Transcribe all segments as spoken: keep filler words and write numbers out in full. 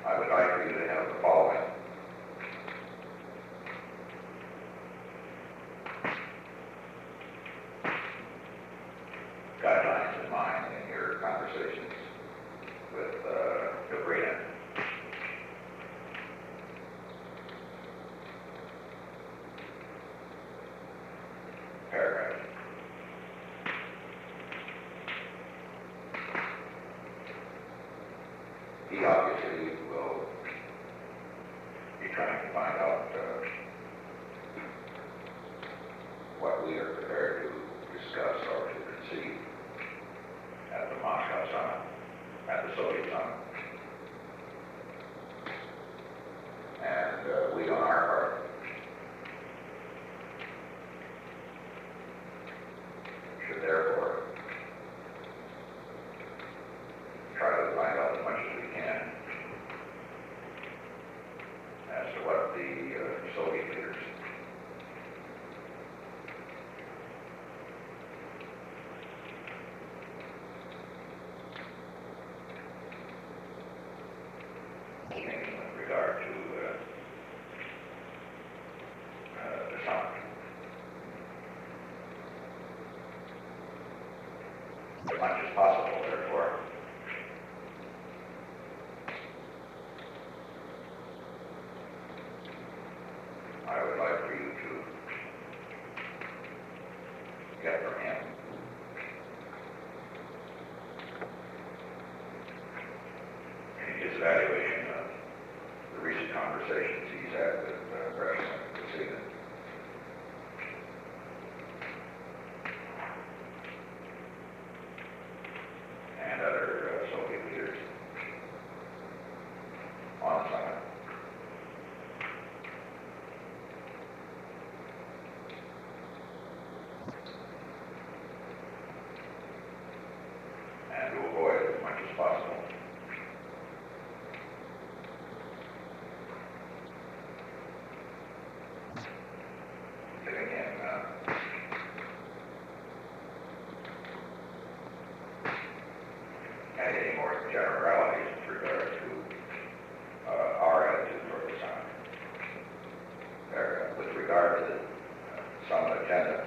I would like for you to have the following. Guidelines in mind in your conversations with uh, Sabrina. Paragraph. He obviously will be trying to find out uh, what we are prepared to discuss or to conceive at the Moscow Summit, at the Soviet Summit. And uh, we, on our part, should therefore try to find out as much as we can as to what the uh, Soviet leaders thinking with regard to uh, uh, the summit. As much as possible, therefore, I would like for you to get from him his evaluation of the recent conversations he's had with uh, President Kosygin. And other uh, Soviet leaders on the summit. And to avoid as much as possible giving him uh, any more generalities with regard to uh, our attitude toward the summit. There, uh, with regard to the uh, summit agenda,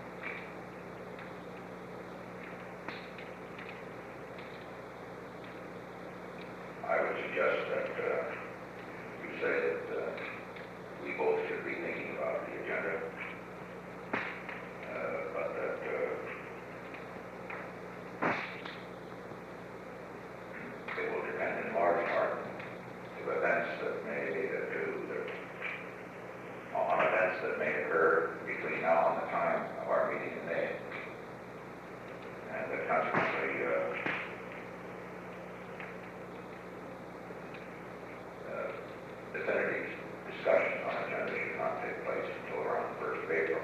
I would suggest that uh, we say that uh, we both should be thinking about the agenda, uh, but that uh, it will depend in large part to events that may uh, do that, on events that may occur between now and the time of our meeting in May, and that consequently uh, uh, definitive discussion on agenda should not take place until around the first of April.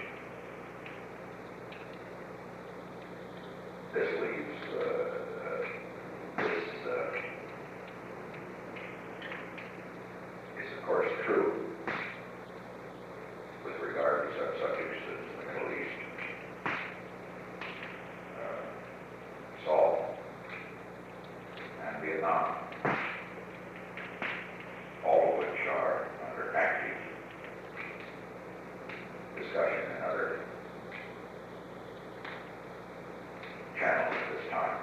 This leaves uh, uh, this uh, is of course true with regard to such subjects as the Middle East, uh, Salt, and Vietnam, all of which are under active discussion and other channels at this time.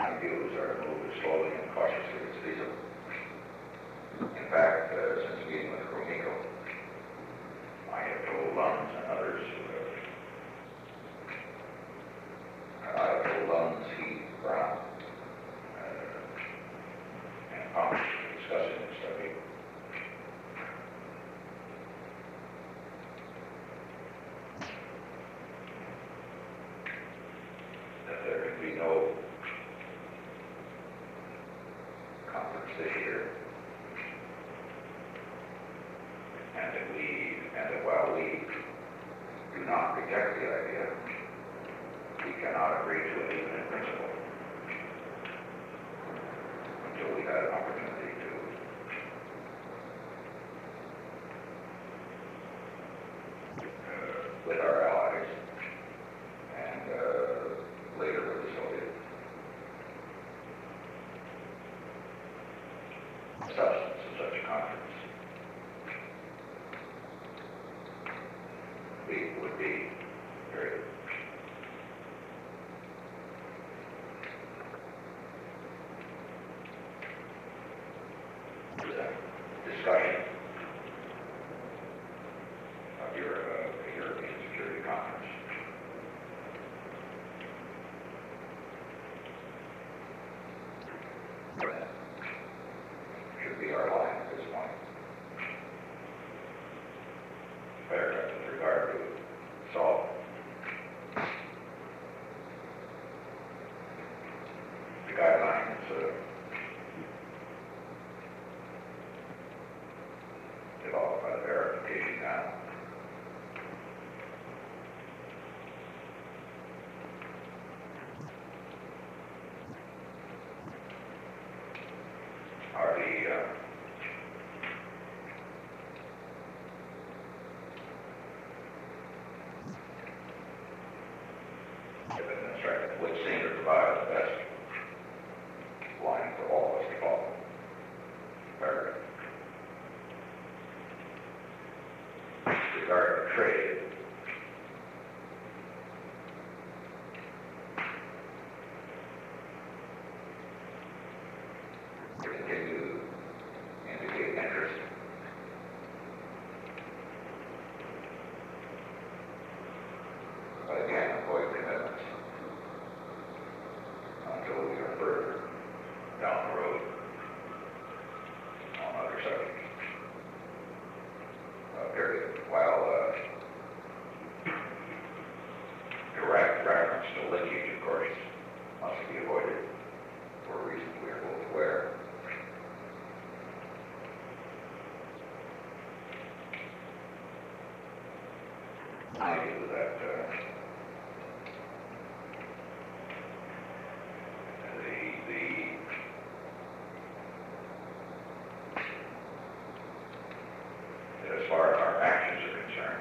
my views are to move as slowly and cautiously as feasible. In fact, uh, since meeting with Grumiko, I have told Lunds and others who have, I have told Lunds, Heath, Brown, uh, and Congress discussing this study, that there can be no conference this year, and that we, and that while we do not reject the idea, we cannot agree to it even in principle until we've had an opportunity to uh, with our allies and uh, later with the Soviets. Substance of such a conference we would be very discussion of your uh, European Security Conference. That should be our line at this point. Paragraph with regard to salt. The guidelines uh, developed by the verification panel. Are the uh, administrator would seem to provide the best line for all of us to follow. Paragraph. Regarding trade, to continue to indicate interest but again avoid commitments until we are further down the road on other subjects. Uh, period. While uh, direct reference to linkage, of course, must be avoided for reasons we are both aware. I knew that uh, the the that as far as our actions are concerned,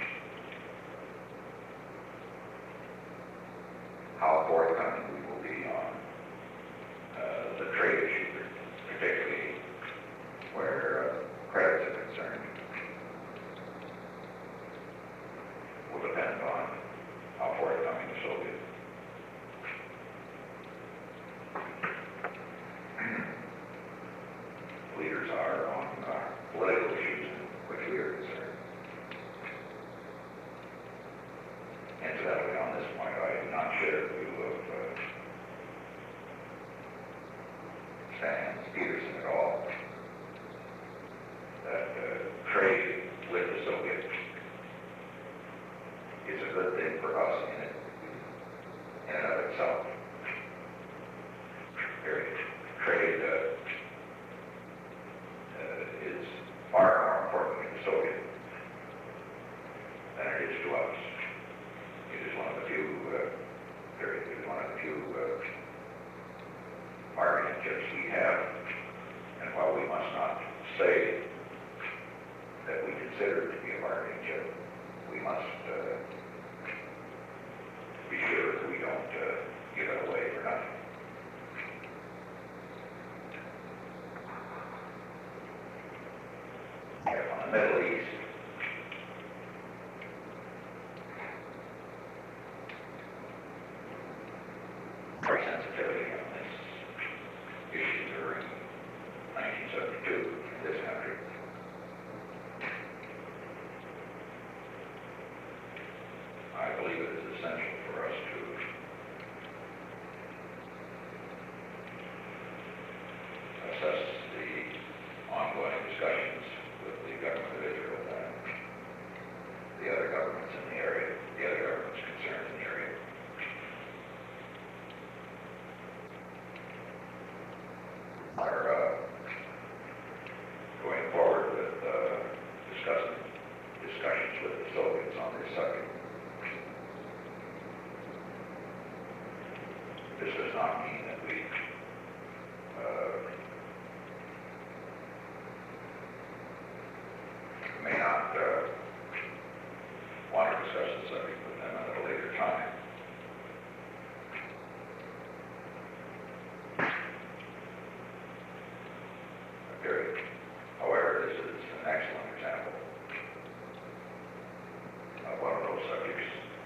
how forthcoming we will be on uh, the trade issue, particularly where uh, credits are concerned, will depend on how forthcoming the Soviet leaders are on uh, political issues which we are concerned. Incidentally, on this point, I do not share the view of uh, Sans Peterson at all, that uh, trade with the Soviets is a good thing for us in it, in and of itself. Period. Trade uh, uh, is far more important to the Soviet than it is to us. It is one of the few, uh, period, it is one of the few uh, bargaining chips we have, and while we must not say that we consider it to be a bargaining chip, we must uh, be sure that we don't uh, give it away for nothing. If on the Middle East, our sensitivity on this nineteen seventy-two in this country. I believe it is essential for us to assess the ongoing discussions with the government of Israel and the other governments in the area, the other governments concerned in the area. Are uh, going forward with uh, discussing discussions with the Soviets on this subject. This does not mean that we uh, may not uh, want to discuss the subject with them at a later time. Period. However, this is an excellent example of one of those subjects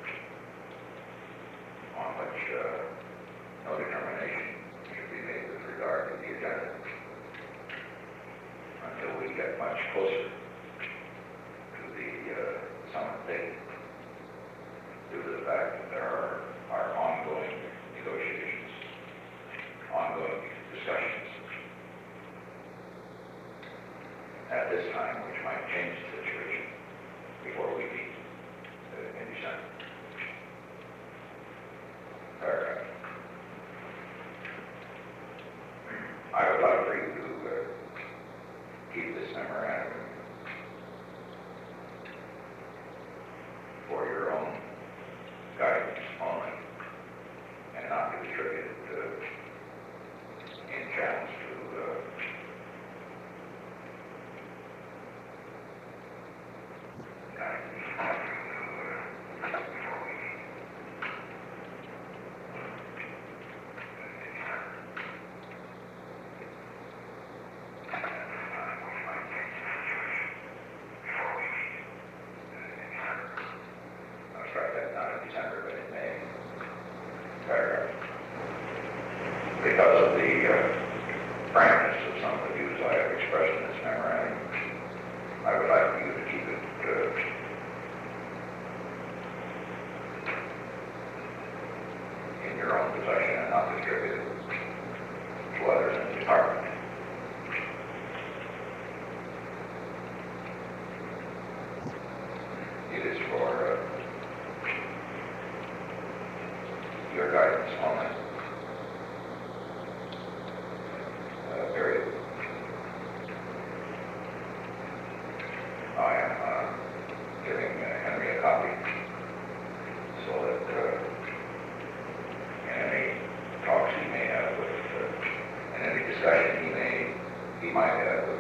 on which uh, no determination should be made with regard to the agenda until we get much closer to the uh, summit date, due to the fact that there are, are ongoing negotiations, ongoing discussions at this time, which might change the situation before we meet uh, in December. Paragraph. I would like for you to uh, keep this memorandum for your own guidance only, and not to distribute it uh, in channels to uh, I'll strike that not in December, but in May. Paragraph. Because of the uh, frankness of some of the views I have expressed in this memorandum, I would like for you to keep it uh, in your own possession and not distribute it to others in the department. It is for uh, your guidance only. Uh, period. I am uh, giving uh, Henry a copy so that uh, in any talks he may have with, uh, in any discussion he may, he might have with